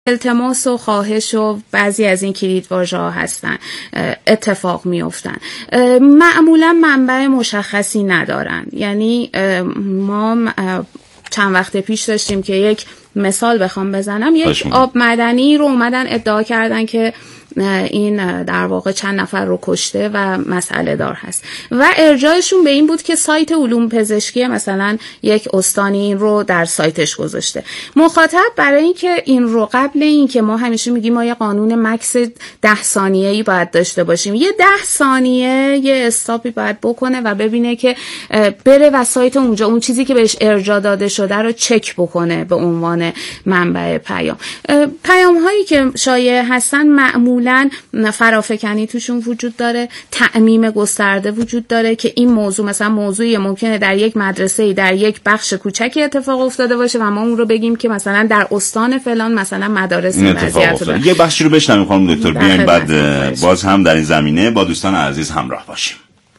التماس و خواهش و بعضی از این کلیدواژه‌ها هستن اتفاق میافتن. معمولا منبع مشخصی ندارن. یعنی ما چند وقت پیش داشتیم که یک مثال بخوام بزنم، یک آب معدنی رو اومدن ادعا کردن که این در واقع چند نفر رو کشته و مسئله دار هست و ارجاعشون به این بود که سایت علوم پزشکی مثلا یک استانی این رو در سایتش گذاشته. مخاطب برای اینکه این رو قبل این که ما همیشه میگیم ما یه قانون مکس 10 ثانیه‌ای باید داشته باشیم، یه 10 ثانیه یه استاپی باید بکنه و ببینه که بره و سایت اونجا اون چیزی که بهش ارجاع داده شده رو چک بکنه به عنوان منبع پیام. پیام هایی که شایع هستن معمولا فرافکنی توشون وجود داره، تعمیم گسترده وجود داره که این موضوع مثلا موضوعی ممکنه در یک مدرسه در یک بخش کوچکی اتفاق افتاده باشه و ما اون رو بگیم که مثلا در استان فلان مثلا مدارس وضعیت داره. یه بخشی رو بشنویم خانم دکتر، بیاین بعد باز هم در این زمینه با دوستان عزیز همراه باشیم.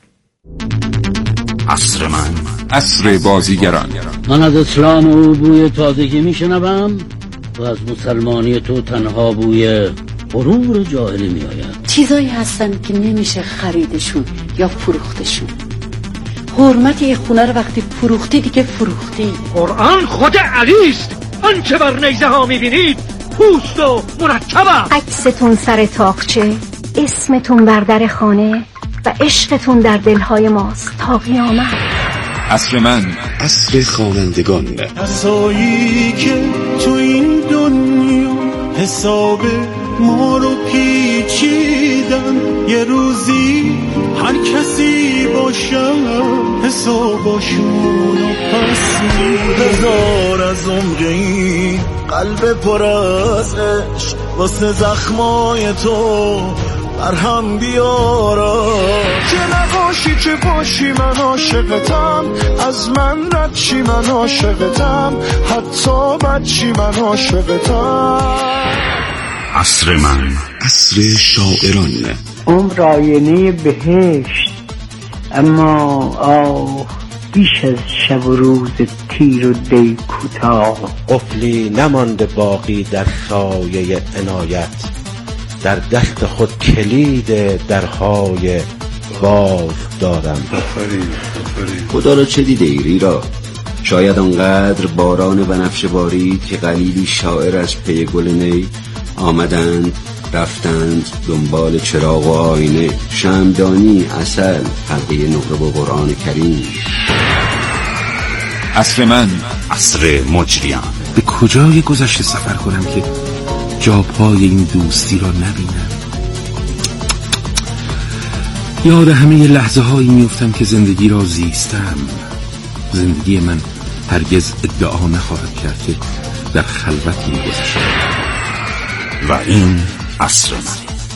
عصر من، عصر بازیگران. من از اسلام و بوی تازگی میشنوم و از مسلمانی تو تنها بوی غرور جاهلی می آید. چیزایی هستن که نمیشه خریدشون یا فروختشون. حرمت یه خونه رو وقتی فروختی دیگه فروختی. قرآن خود علیست، آنچه بر نیزه ها میبینید پوست و مرکبه. عکستون سر تاقچه، اسمتون بر در خانه و عشقتون در دلهای ماست تا قیامت. عصر من، عصر خوانندگان. کسایی که تو این دنیا حساب ما رو پیچیدن، یه روزی هر کسی باشه حساباشون رو پس میده. هزار از عمر این قلب پر از عشق واسه زخمای تو برهم بیارا. که نباشی که باشی من عاشقتم، از من رد چی من عاشقتم، حتی بد چی من عاشقتم. عصر من، عصر شاعران. عمر آینه بهشت، اما بیش از شب و روز تیر و دی کوتاه. قفلی نمانده باقی در سایه عنایت، در دست خود کلید درهای باز دارم. خدا را چه دیده ایری را؟ شاید آنقدر باران بنفشه بارید که قلیلی شاعر از پی گل نی آمدند رفتند دنبال چراغ و آینه، شمعدانی، عسل، حلقه نقره و قرآن کریم. عصر من، عصر مجریان. به کجای گذشته سفر کنم که جا پای این دوستی را نبینم؟ یاد همه لحظه هایی میفتم که زندگی را زیستم. زندگی من هرگز ادعا نخواهد کرد که در خلوتی گذشته. و این عصر من،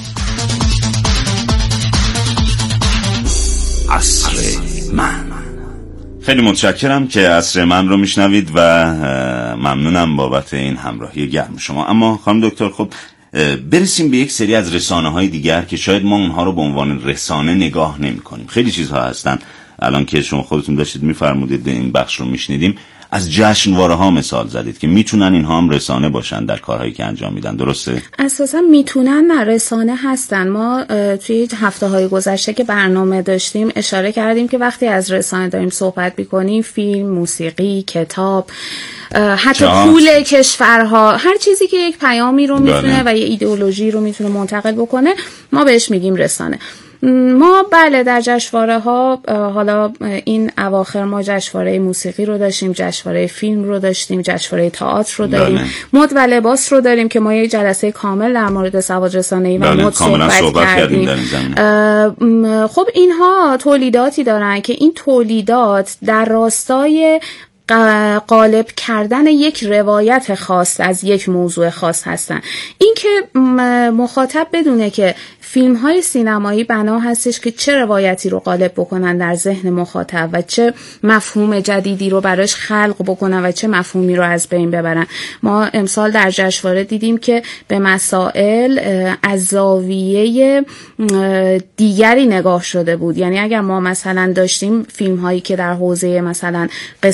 عصر من. خیلی متشکرم که عصر من رو میشنوید و ممنونم بابت این همراهی گرم شما. اما خانم دکتر، خب برسیم به یک سری از رسانه‌های دیگر که شاید ما اونها رو به عنوان رسانه نگاه نمی‌کنیم. خیلی چیزها هستن الان که شما خودتون داشتید می‌فرمودید این بخش رو میشنیدیم، از جشنواره‌ها مثال زدید که میتونن اینها هم رسانه باشن در کارهایی که انجام میدن، درسته؟ اساسا میتونن، نه رسانه هستن. ما توی هفته‌های گذشته که برنامه داشتیم اشاره کردیم که وقتی از رسانه داریم صحبت می‌کنیم، فیلم، موسیقی، کتاب، حتی پول کشورها، هر چیزی که یک پیامی رو میتونه و یه ایدئولوژی رو میتونه منتقل بکنه ما بهش میگیم رسانه. ما بله در جشنواره ها، حالا این اواخر ما جشنواره موسیقی رو داشتیم، جشنواره فیلم رو داشتیم، جشنواره تئاتر رو داریم، مد و لباس رو داریم که ما یک جلسه کامل در مورد سواد رسانه‌ای و مد صحبت کردیم. خب اینها تولیداتی دارن که این تولیدات در راستای غالب کردن یک روایت خاص از یک موضوع خاص هستن. این که مخاطب بدونه که فیلم های سینمایی بنا هستش که چه روایتی رو غالب بکنن در ذهن مخاطب و چه مفهوم جدیدی رو براش خلق بکنن و چه مفهومی رو از بین ببرن. ما امسال در جشنواره دیدیم که به مسائل از زاویه دیگری نگاه شده بود. یعنی اگر ما مثلا داشتیم فیلم هایی که در حوزه مثلا قصاص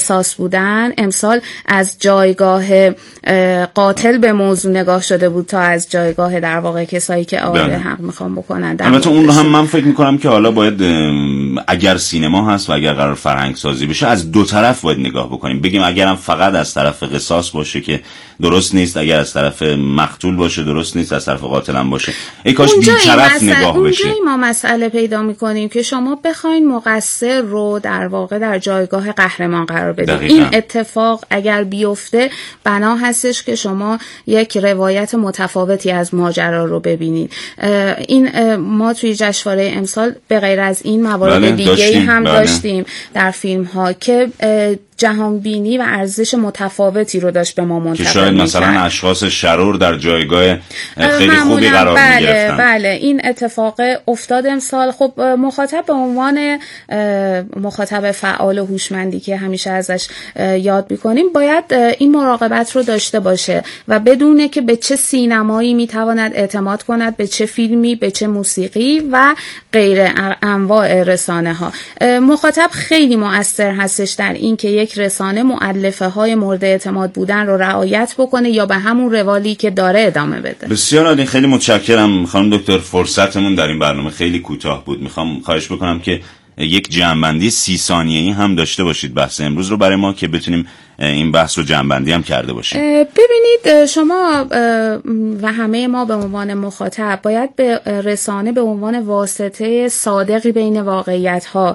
بودن، امسال از جایگاه قاتل به موضوع نگاه شده بود تا از جایگاه در واقع کسایی که آره حق میخوام بکنن. البته اون رو هم من فکر میکنم که حالا باید اگر سینما هست و اگر قرار فرهنگ سازی بشه از دو طرف باید نگاه بکنیم، بگیم اگرم فقط از طرف قصاص باشه که درست نیست، اگر از طرف مقتول باشه درست نیست، از طرف قاتل هم باشه ای کاش بی‌طرف نگاه بشه. اونجایی ما مسئله پیدا میکنیم که شما بخواین مقصر رو در واقع در جایگاه قهرمان قرار بدید. این اتفاق اگر بیفته بنا هستش که شما یک روایت متفاوتی از ماجرا رو ببینید. این ما توی جشنواره امسال به غیر از این موارد دیگه‌ای هم داشتیم در فیلم ها که جهانبینی و ارزش متفاوتی رو داشت به ما منتقل می‌کرد. که شاید مثلا اشخاص شرور در جایگاه خیلی خوبی قرار می‌گرفتن. بله این اتفاق افتاد امسال. خب مخاطب به عنوان مخاطب فعال و هوشمندی که همیشه ازش یاد می‌کنیم باید این مراقبت رو داشته باشه و بدونه که به چه سینمایی می‌تواند اعتماد کند، به چه فیلمی، به چه موسیقی و غیر انواع رسانه‌ها. مخاطب خیلی مؤثر هستش در این که یک رسانه مؤلفه های مورد اعتماد بودن رو رعایت بکنه یا به همون روالی که داره ادامه بده. بسیار عالی، خیلی متشکرم خانم دکتر. فرصتمون در این برنامه خیلی کوتاه بود. میخوام خواهش بکنم که یک جمع‌بندی 30 ثانیه‌ای هم داشته باشید بحث امروز رو برای ما که بتونیم این بحث رو جمع‌بندی هم کرده باشیم. ببینید شما و همه ما به عنوان مخاطب باید به رسانه به عنوان واسطه صادقی بین واقعیت‌ها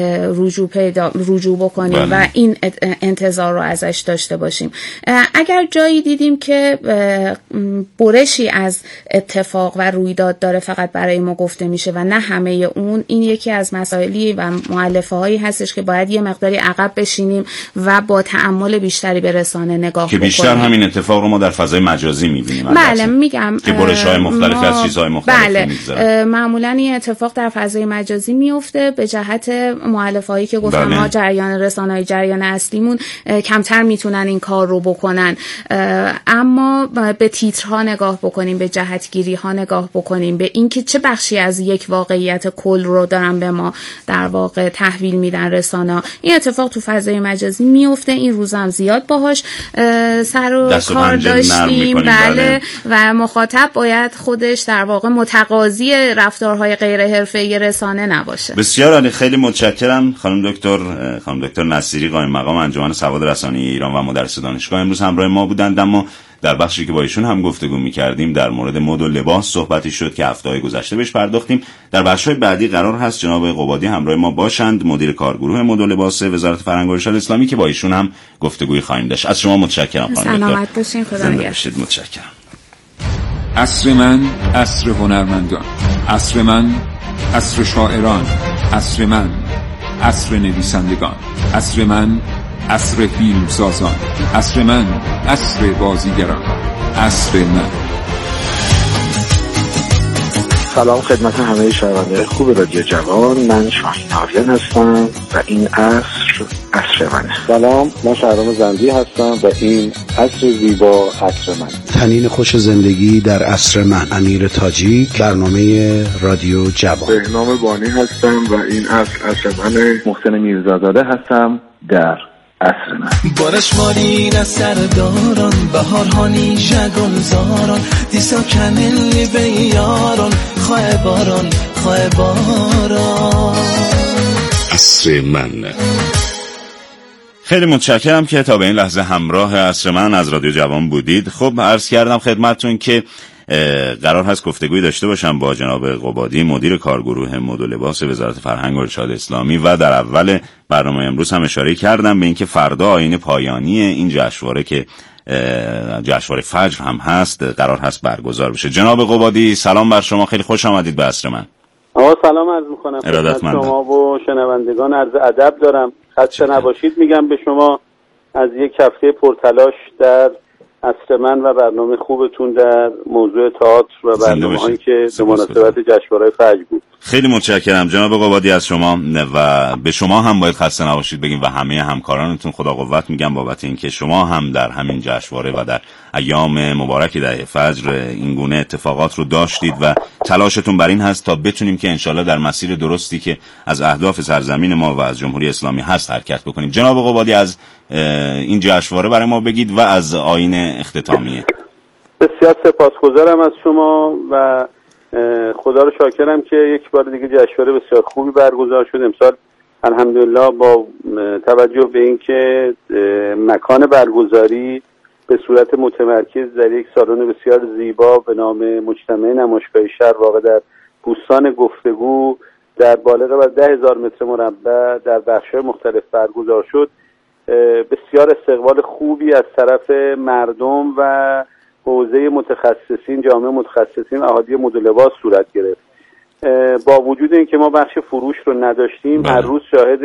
رجوع بکنیم و این انتظار رو ازش داشته باشیم. اگر جایی دیدیم که برشی از اتفاق و رویداد داره فقط برای ما گفته میشه و نه همه اون، این یکی از مسائلی و مؤلفه‌هایی هستش که باید یه مقداری عقب بشینیم و با تأمل بیشتری به رسانه نگاه که بکنیم. بیشتر همین اتفاق رو ما در فضای مجازی می‌بینیم. بله میگم که برش‌های مختلفی از چیزهای مختلفی می‌گذره. معمولاً این اتفاق در فضای مجازی میفته به جهت مؤلفه‌هایی که گفتم ما جریان رسانه‌های جریان اصلیمون کمتر میتونن این کار رو بکنن، اما به تیترها نگاه بکنیم، به جهتگیری‌ها نگاه بکنیم، به اینکه چه بخشی از یک واقعیت کل رو دارن به ما در واقع تحویل میدن رسانه‌ها. این اتفاق تو فضای مجازی میفته. این روزا هم زیاد باهاش سر و کار داشتیم. بله و مخاطب باید خودش در واقع متقاضی رفتارهای غیر حرفه‌ای رسانه نباشه. بسیار عالی، خیلی متشکرم خانم دکتر نصیری، قائم مقام انجمن سواد رسانه‌ای ایران و مدرس دانشگاه امروز همراه ما بودند. اما در بخشی که با ایشون هم گفتگو می‌کردیم در مورد مد و لباس صحبتی شد که هفته‌های گذشته بهش پرداختیم. در بخش‌های بعدی قرار هست جناب قبادی همراه ما باشند، مدیر کارگروه مد و لباس وزارت فرهنگ و ارشاد اسلامی، که با ایشون هم گفتگوی خواهیم داشت. از شما متشکرم خانم دکتر. سلامت باشین، خدا نگهدار. متشکرم. عصر من، عصر هنرمندان. عصر من، عصر شاعران. عصر من، عصر نویسندگان. عصر من، عصر فیلمسازان. عصر من، عصر بازیگران. عصر من. سلام خدمت همه شنونده خوب رادیو جوان، من شاهین آریان هستم و این عصر منه. سلام، من شهرام زندی هستم و این عصر زیبا عصر من. تنین خوش زندگی در عصر من. امیر تاجیک، برنامه رادیو جوان. بهنام بانی هستم و این عصر منه. محسن میرزاداده هستم در عصر من. بارش مارین از سرداران، بهارهانی جگلزاران، دیسا کنلی به یاران، خواه باران. عصر من. خیلی متشکرم که تا به این لحظه همراه عصر من از رادیو جوان بودید. خب عرض کردم خدمتتون که قرار هست گفتگویی داشته باشم با جناب قبادی، مدیر کارگروه مد و لباس وزارت فرهنگ و ارشاد اسلامی، و در اول برنامه امروز هم اشاره کردم به اینکه فردا آیین پایانی این جشنواره که جشنواره فجر هم هست قرار هست برگزار بشه. جناب قبادی سلام بر شما، خیلی خوش آمدید به عصر من. سلام عرض می‌کنم خدمت شما و شنوندگان، عرض ادب دارم. خسته نباشید میگم به شما از یک هفته پرتلاش در عصر من و برنامه خوبتون در موضوع تئاتر و برنامه‌هایی که به مناسبت جشنواره فجر بود. خیلی متشکرم جناب قبادی از شما، و به شما هم باید خسته نباشید بگیم و همه همکارانتون خدا قوت میگم بابت اینکه شما هم در همین جشنواره و در ایام مبارک دهه فجر این گونه اتفاقات رو داشتید و تلاشتون بر این هست تا بتونیم که انشالله در مسیر درستی که از اهداف سرزمین ما و از جمهوری اسلامی هست حرکت بکنیم. جناب قبادی، از این جشنواره برای ما بگید و از آیین اختتامیه. بسیار سپاسگزارم از شما و خدا رو شاکرم که یک بار دیگه جشنواره بسیار خوبی برگزار شد. امسال الحمدلله با توجه به اینکه مکان برگزاری به صورت متمرکز در یک سالن بسیار زیبا به نام مجتمع نمایشگاه شهر واقع در بوستان گفتگو در بالغ بر 10,000 متر مربع در بخش‌های مختلف برگزار شد، بسیار استقبال خوبی از طرف مردم و حوزه متخصصین، جامعه متخصصین احادیه مد و لباس صورت گرفت. با وجود اینکه ما بخش فروش رو نداشتیم، هر روز شاهد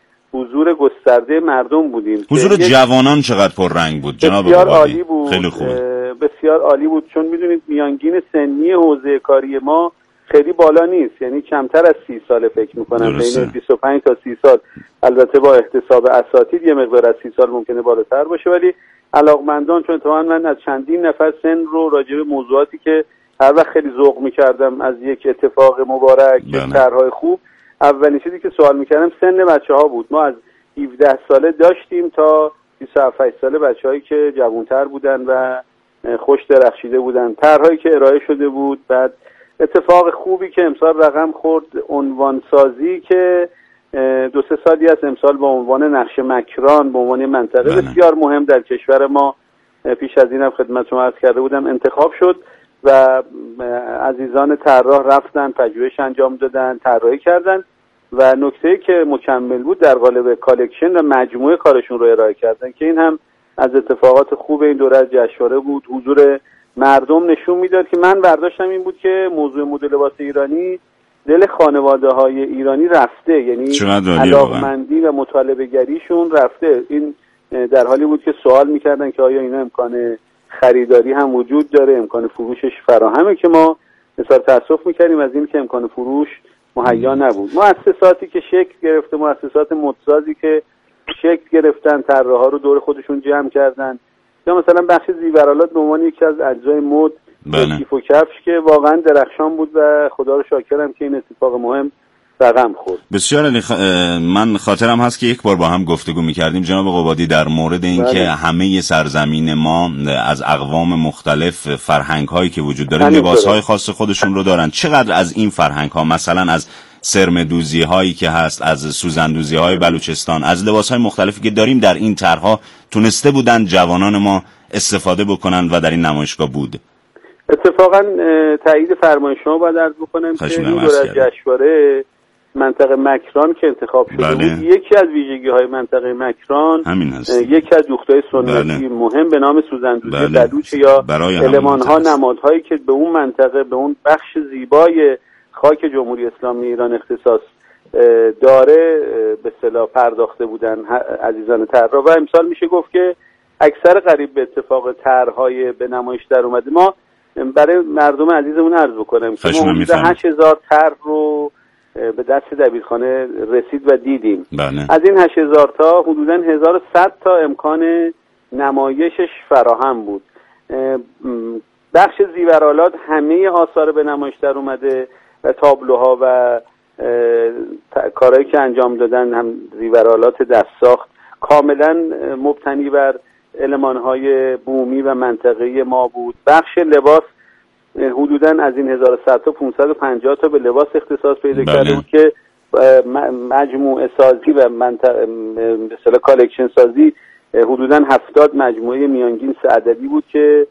حضور گسترده مردم بودیم. حضور جوانان چقدر پررنگ بود جناب بسیار قبادی. عالی بود. خیلی خوبه. بسیار عالی بود، چون میدونید میانگین سنی حوزه کاری ما خیلی بالا نیست، یعنی کمتر از 30 سال فکر میکنم، بین 25 تا 30 سال. البته با احتساب اساتید یه مقدار از 30 سال ممکنه بالاتر باشه، ولی علاقمندان، چون اتفاقا من از چندین نفر سن رو راجع به موضوعاتی که هر وقت خیلی ذوق میکردم از یک اتفاق مبارک، طرحهای خوب، اولین چیزی که سوال میکردم سن بچه‌ها بود. ما از 17 ساله داشتیم تا 27 ساله بچه‌هایی که جوان‌تر بودن و خوش درخشیده بودن. طرحهایی که ارائه شده بود. بعد اتفاق خوبی که امسال رقم خورد، عنوان سازی که 2-3 سالی است امسال با عنوان نقش مکران به عنوان منطقه بسیار مهم در کشور ما، پیش از اینم خدمت شما عرض کرده بودم، انتخاب شد و عزیزان طراح رفتن پژوهش انجام دادن، طراحی کردن و نکته‌ای که مکمل بود در قالب کالکشن و مجموعه کارشون رو ارائه کردن که این هم از اتفاقات خوب این دوره از جشنواره بود. حضور مردم نشون میداد که من برداشتم این بود که موضوع مد لباس ایرانی دل خانواده‌های ایرانی رفته، یعنی علاقمندی و مطالبه گریشون رفته. این در حالی بود که سوال میکردن که آیا اینا امکان خریداری هم وجود داره، امکان فروشش فراهمه، که ما اظهار تأسف میکردیم از این که امکان فروش مهیا نبود. مؤسساتی که شکل گرفته، مؤسسات مدسازی که شکل گرفتن، طراحا رو دور خودشون جمع کردن، یا مثلا بخش زیورآلات به عنوان یکی از اجزای مد، کیف و کفش که واقعا درخشان بود و خدا رو شاکرم که این اتفاق مهم رقم خورد. بسیار علی. من خاطرم هست که یک بار با هم گفتگو می‌کردیم جناب قبادی در مورد اینکه همه سرزمین ما از اقوام مختلف فرهنگ‌هایی که وجود داره لباس‌های خاص خودشون رو دارن. چقدر از این فرهنگ‌ها، مثلا از سرمدوزی‌هایی که هست، از سوزندوزی‌های بلوچستان، از لباس‌های مختلفی که داریم در این طرح‌ها تونسته بودن جوانان ما استفاده بکنن و در این نمایشگاه بود؟ اتفاقا تایید فرمایش شما باید عرض بکنم که این دوره جشنواره منطقه مکران که انتخاب شده بود، یکی از ویژگی‌های منطقه مکران یکی از دوخت‌های سنتی مهم به نام سوزندوزی بلوچ یا المان‌ها، نمادهایی که به اون منطقه، به اون بخش زیبای خاک جمهوری اسلامی ایران اختصاص داره به اصطلاح پرداخته بودن عزیزان طراح. و امسال میشه گفت که اکثر قریب به اتفاق طرح‌های به نمایش در اومده. ما برای مردم عزیزمون عرض بکنم که ما حدود 8000 طرح رو به دست دبیرخانه رسید و دیدیم. از این 8000 تا حدوداً 1100 تا امکان نمایشش فراهم بود. بخش زیورآلات همه آثار به نمایش در اومده و تابلوها و کارهایی که انجام دادن، هم زیورآلات دست ساخت کاملا مبتنی بر المان‌های بومی و منطقه‌ای ما بود. بخش لباس حدوداً از این 1100 تا 550 تا به لباس اختصاص پیدا کرده بود که مجموعه سازی و به اصطلاح کالکشن سازی حدوداً 70 مجموعه میانگین 3 عددی بود که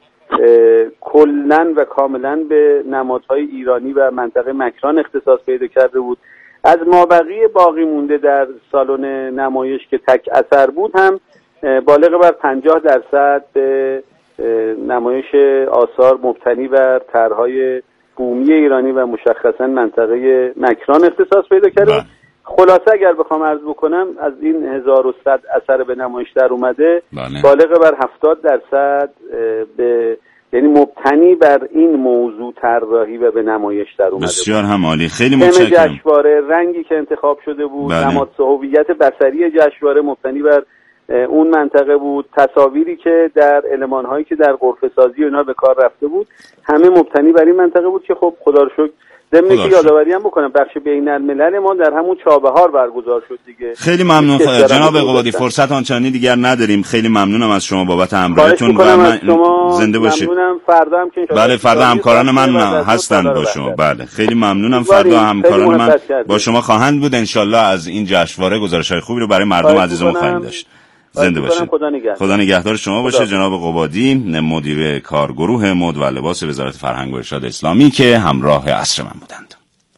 کلاً و کاملاً به نمادهای ایرانی و منطقه مکران اختصاص پیدا کرده بود. از مابقی باقی مونده در سالن نمایش که تک اثر بود هم بالغ بر 50% به نمایش آثار مبتنی بر طرح‌های بومی ایرانی و مشخصاً منطقه مکران اختصاص پیدا کرده. خلاصه اگر بخوام عرض بکنم از این 1100 اثر به نمایش در اومده بالغ بر 70% به یعنی مبتنی بر این موضوع طراحی و به نمایش در اومده. بسیار هم عالی. خیلی متشکرم. جشنواره رنگی که انتخاب شده بود، نماد هویت بصری جشنواره مبتنی بر اون منطقه بود. تصاویری که در المان‌هایی که در غرفه‌سازی اینا به کار رفته بود همه مبتنی بر این منطقه بود که خب خدا رو شکر ضمن که یادآوری هم بکنم بخش بین‌الملل ما در همون چابهار برگزار شد دیگه. خیلی ممنون جناب قبادی، فرصت آنچنانی دیگر نداریم. خیلی ممنونم از شما بابت همراهیتون و من زنده باشید. ممنونم. فردا هم که بله فردا همکاران من هستند با شما. بله خیلی ممنونم. فردا همکاران من با شما خواهند بود. انشالله از این جشنواره گزارش‌های خوبی رو برای مردم عزیزمون خواهیم داشت. زنده باشید. خدا نگهدار شما باشه. جناب قبادی مدیر کارگروه مد و لباس وزارت فرهنگ و ارشاد اسلامی که همراه عصر من بودند.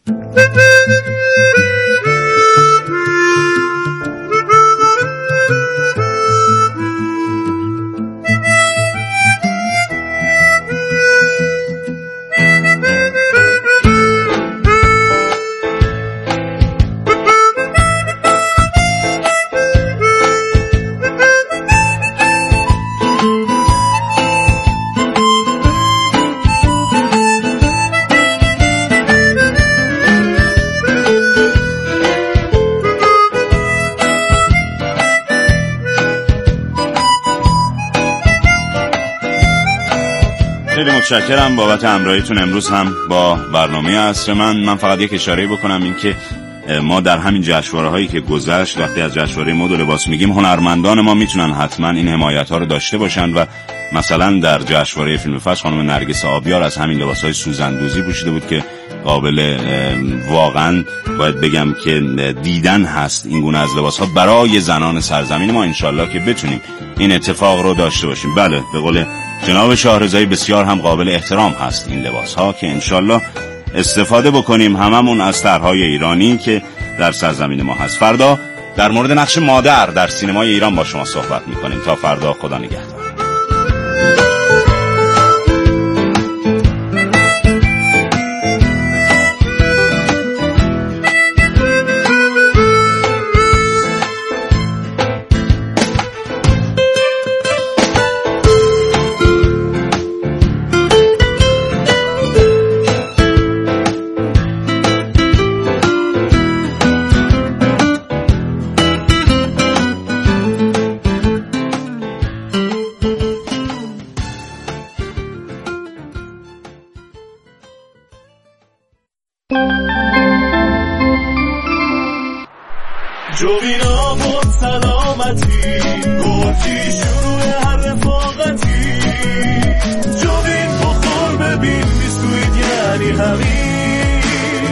متشکرم بابت همراهیتون امروز هم با برنامه عصر من فقط یک اشاره بکنم این که ما در همین جشنواره هایی که گذشت وقتی از جشنواره مد و لباس میگیم هنرمندان ما میتونن حتما این حمایت ها رو داشته باشن و مثلا در جشنواره فیلم فجر خانم نرگس آبیار از همین لباس های سوزندوزی پوشیده بود که قابل واقعا باید بگم که دیدن هست این گونه از لباس ها برای زنان سرزمین ما. انشالله که بتونیم این اتفاق رو داشته باشیم. بله به قول جناب شاهرضایی بسیار هم قابل احترام هست این لباس ها که انشالله استفاده بکنیم هممون از طرحهای ایرانی که در سرزمین ما هست. فردا در مورد نقش مادر در سینمای ایران با شما صحبت میکنیم. تا فردا خدا نگهدار. جوینا بود سلامتی گرچی شروع هر رفاقتی جوین بخور ببین بیسکویت یعنی همین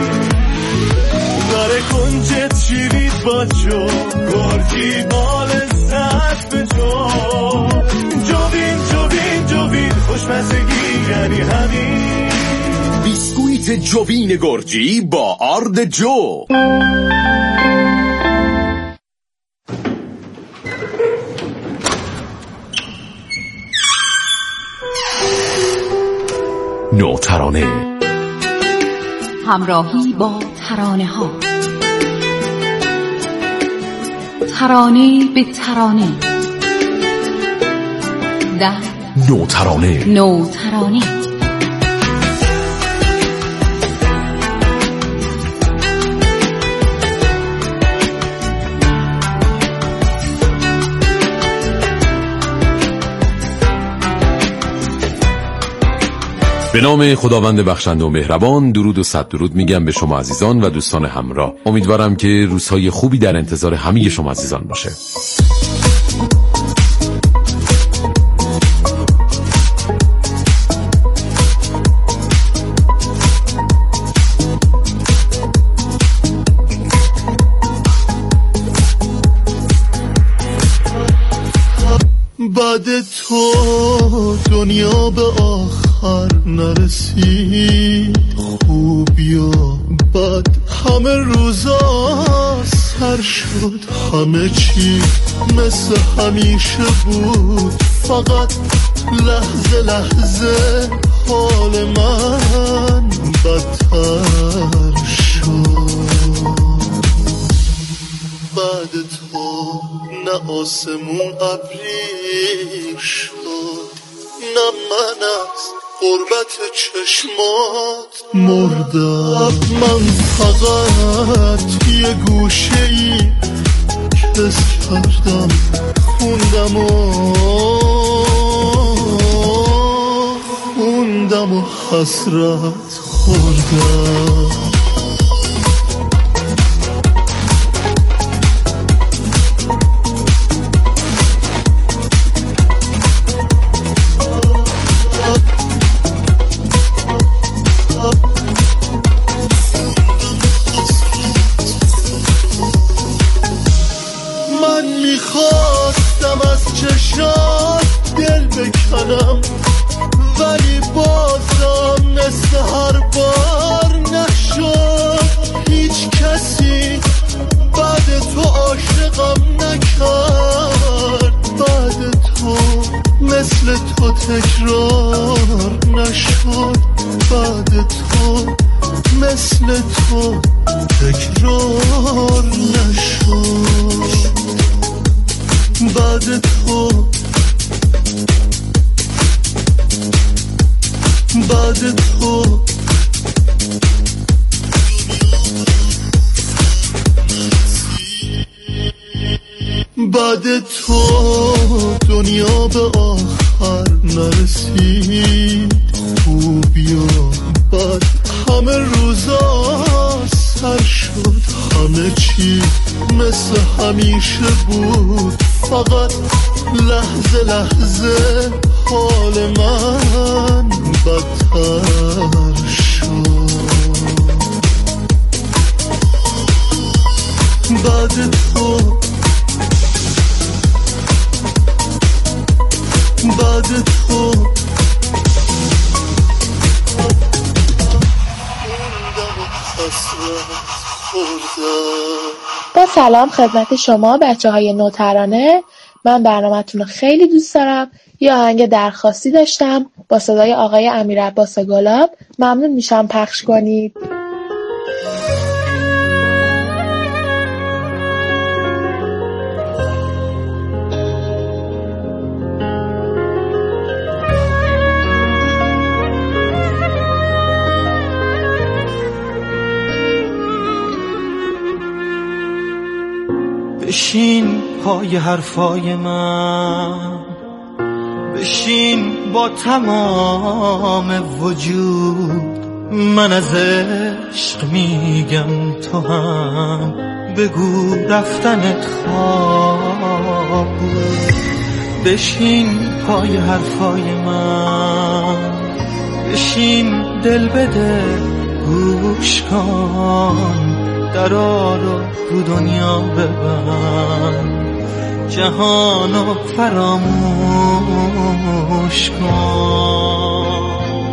داره کنجت شیرید با جو گرچی بال سخت به جو جوین خوشمزگی یعنی همین بیسکویت جوین گرجی با آرد جو. نوترانه همراهی با ترانه ها، ترانه به ترانه در نوترانه. به نام خداوند بخشنده و مهربان. درود و صد درود میگم به شما عزیزان و دوستان همراه. امیدوارم که روزهای خوبی در انتظار همه شما عزیزان باشه. بعد تو دنیا به آخر نرسید، خوب یا بد همه روزا سر شد، همه چی مثل همیشه بود، فقط لحظه لحظه حال من بدتر شد. بعد تو نه آسمون ابری شد، نه من از قربت چشمات مردم. من فقط یه گوشه ای حس کردم خوندم و حسرت خوردم. من میخواستم از چشات دل بکنم ولی بازم مثل هر بار نشد. هیچ کسی بعد تو عاشقم نکرد، بعد تو مثل تو تکرار نشد، بعد تو مثل تو تکرار نشد، بعد تو بعد تو بعد تو دنیا به آخر نرسید. خوبی و بد همه روزا سر شد، همه چی مثل همیشه بود، فقط لحظه لحظه حال من بدتر شد. بعد تو بعد تو با سلام خدمت شما بچه های نوترانه. من برنامه‌تون رو خیلی دوست دارم. یه آهنگ درخواستی داشتم با صدای آقای امیرعباس گلاب. ممنون میشم پخش کنید. بشین پای حرفای من، بشین با تمام وجود. من از عشق میگم تو هم بگو رفتنت خواب بود. بشین پای حرفای من، بشین دل بده گوش کن، درا رو دنیا ببند، جهانو فراموش کن.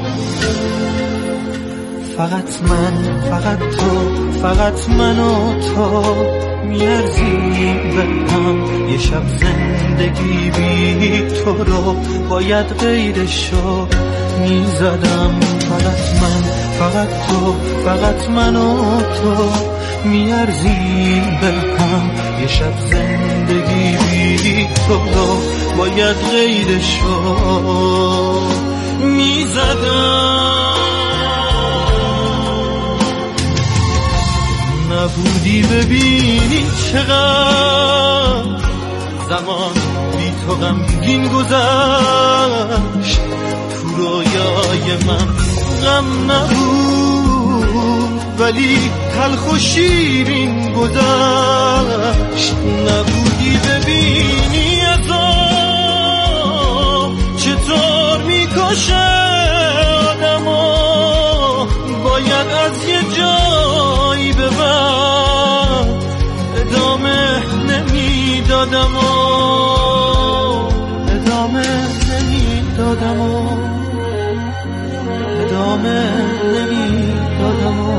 فقط من، فقط تو، فقط من و تو میارزیم به هم. یه شب زندگی بی تو رو باید غیرشو میزدم. فقط من، فقط تو، فقط من و تو میارزیم به هم. یه شب زندگی بی تو رو باید غیرشو میزدم. نبودی ببینی چقدر زمان بی تو غمگین گذشت. تو رویای من غم نبود ولی تلخ و شیرین گذشت. نبودی ببینی عذاب چطور میکشه آدمو. باید از یه جایی به بعد ادامه نمیدادم و ادامه نمیدادم و ادامه نمیدادم و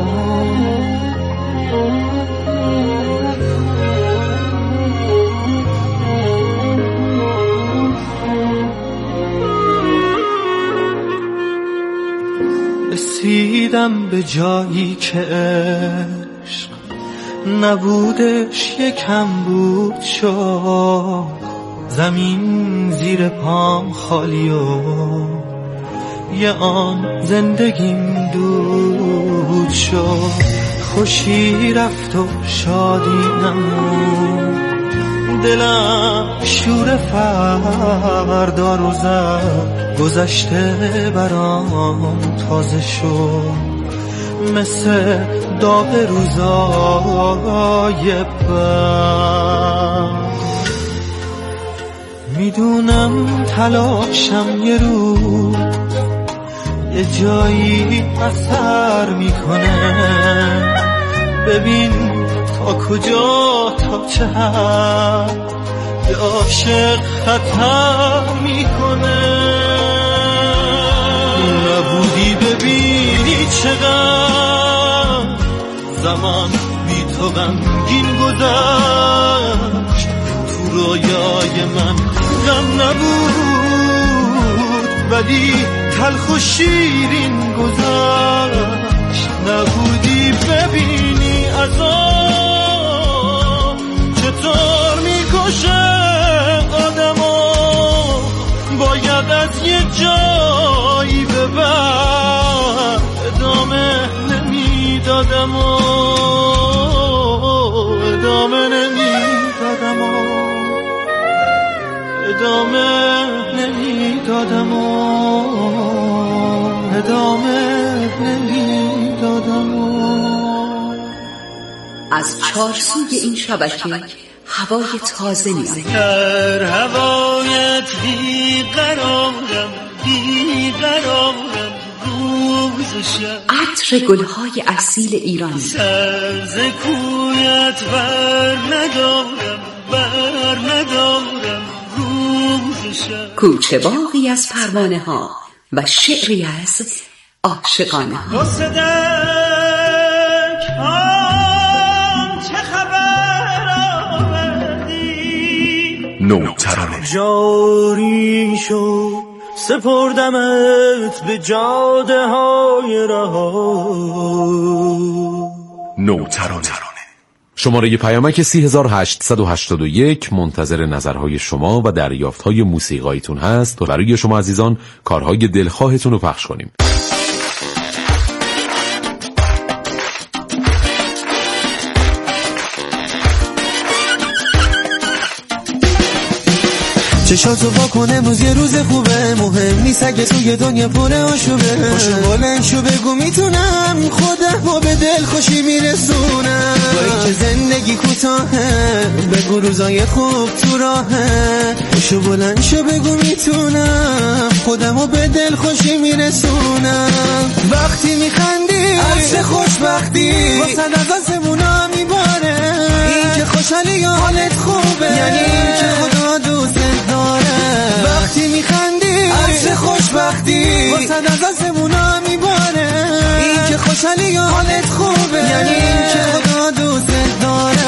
رسیدم به جایی که عشق نبودش یکم بود شد. زمین زیر پام خالی و یه آن زندگیم دود شد. خوشی رفت و شادی نمون، دلم شور فردا رو زد، گذشته برام تازه شد مثل داغ روزای بد. میدونم تلاشم یه روز یه جایی اثر میکنه، ببین تا کجا تا چه حد یه عاشق خطر میکنه. نبودی ببینی چقدر زمان بی تو غمگین گذشت، تو رویای من غم نبود ولی تلخ و شیرین گذشت. نبودی ببینی عذاب چطور میکشه آدمو، باید از یه جایی به بعد ادامه نمیدادم و ادامه نمیدادم و ادامه نمیدادم و ادامه نمیدادم. از چارسوی این شبکه هوای تازه میاد. در هوایت بیقرارم روز شب، عطر گلهای اصیل ایرانی، سرز کویت بر ندارم روز شب، کوچه باغی از پروانه ها و شعری از عاشقانه ها. نوترانه جاری شد سپردمت به جاده های رها. نوترانه شماره پیامک 3881 منتظر نظرهای شما و دریافت‌های موسیقاییتون هست و برای شما عزیزان کارهای دلخواهتون رو پخش کنیم. چشاتو واکن امروز یه روز خوبه، مهم نیست اگه توی دنیا پر آشوبه، پاشو بلند شو بگو میتونم، خودمو به دل خوشی میرسونم. با اینکه زندگی کوتاهه بگو روزای خوب تو راهه، پاشو بلند شو بگو میتونم، خودمو به دل خوشی میرسونم. وقتی میخندی عطر خوشبختی واسه از آسمونا میباره، این که خوشحالی یا حالت خوبه یعنی این که خدا دوست داره. وقتی میخندی عطر خوشبختی واسه از آسمونا میباره، این که خوشحالی یا حالت خوبه یعنی این که خدا دوست داره.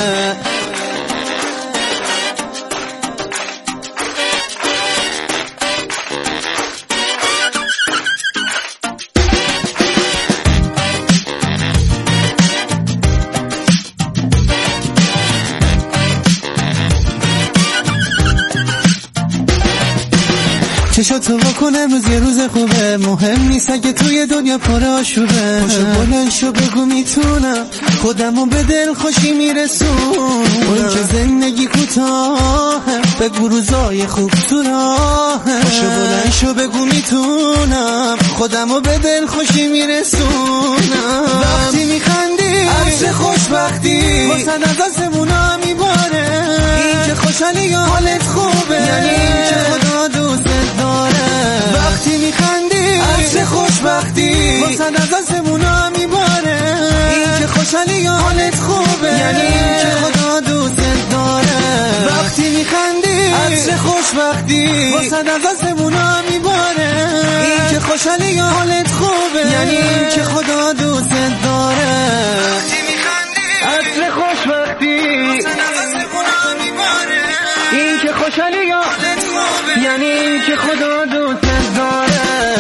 چشاتو واکن امروز یه روز خوبه، مهم نیست اگه توی دنیا پر آشوبه، پاشو بلند شو بگو میتونم، خودمو به دل خوشی میرسونم. این که زندگی کوتاهه بگو روزای خوب تو راهه، پاشو بلند شو بگو میتونم، خودمو به دل خوشی میرسونم. وقتی میخندی عطر خوشبختی واسه از آسمونا میباره، این که خوشحالی یا حالت خوبه یعنی این که خدا دوست داره. وقتی میخندی عطر خوشبختی واسه از آسمونا میباره، این که خوشحالی یا حالت خوبه یعنی این که خدا دوست داره. وقتی میخندی عطر خوشبختی واسه از آسمونا میباره، این که خوشحالی یا حالت خوبه یعنی این که خدا دوست داره. وقتی میخندی عطر خوشبختی واسه از آسمونا میباره، این که خوشحالی یا حالت خوبه یعنی این که خدا دوست داره.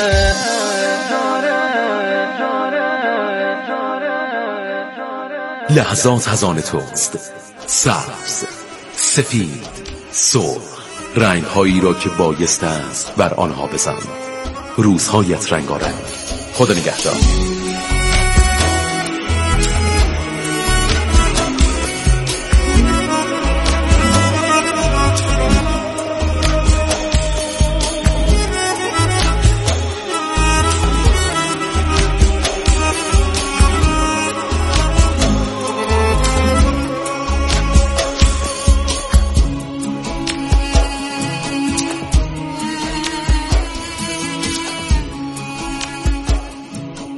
لحظات از آن توست، سبز، سفید، سرخ، رنگ‌هایی را که بایسته است بر آنها بزن. روزهایت رنگارنگ. خدا نگهدار.